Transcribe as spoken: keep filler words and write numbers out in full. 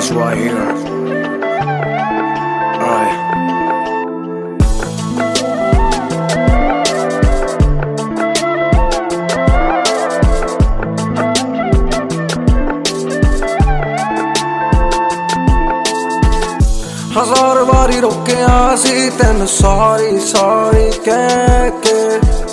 this right here. Alright. हज़ार बारी रोकिया सी तेन सॉरी सॉरी कह के